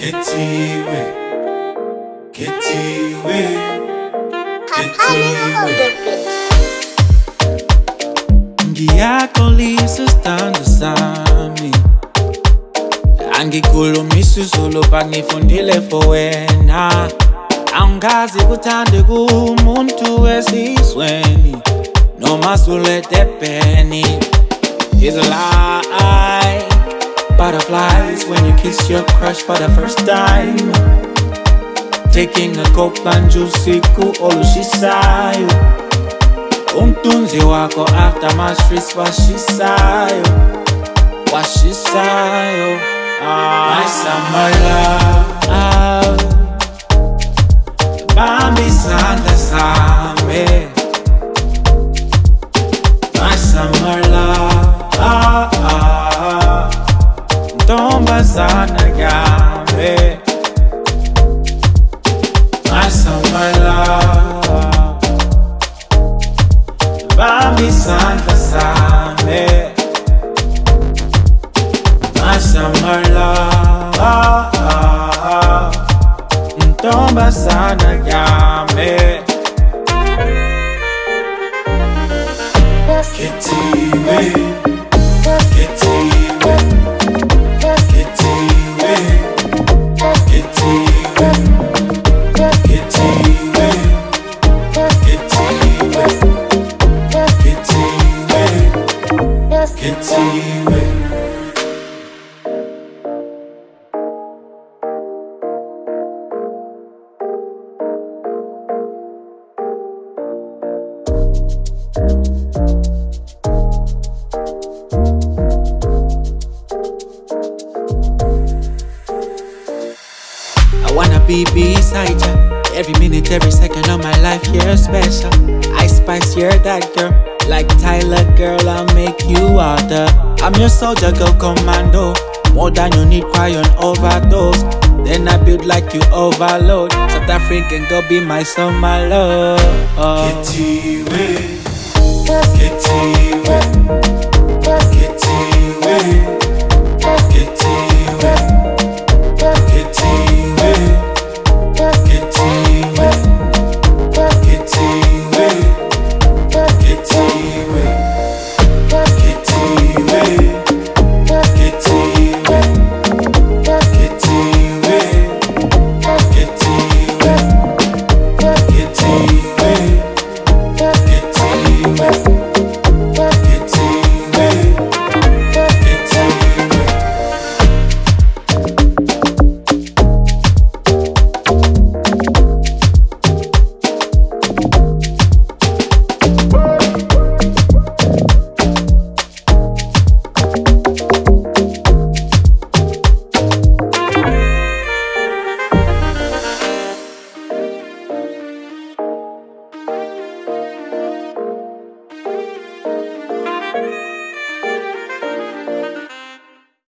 Ketiwe, Ketiwe, Ketiwe. Ngiyaxolisa isithando sami, angikhulumisi solo bangifundile for wena. Angazi kuthande kumuntu wesizweni noma sulete penny. It's a lie. Butterflies when you kiss your crush for the first time. Taking a cup and juicy ku olushisayo. Umtunzi wako after my streets washisayo. Washisayo. My summer love. Bambi sanda same. My summer love. Tomba sana yame. My summer love. Bambi santa same. My summer love. Tomba sana yame. Ketiwe, Ketiwe, Ketiwe, Ketiwe, Ketiwe, Ketiwe, Ketiwe, Ketiwe. I wanna be beside ya every minute, every second of my life. You're special. I spice, you're that girl. Like Tyler, girl, I'll make you water. I'm your soldier, girl, commando. More than you need, cry on overdose. Then I build like you overload. South African girl, be my summer love. Ketiwe, Ketiwe.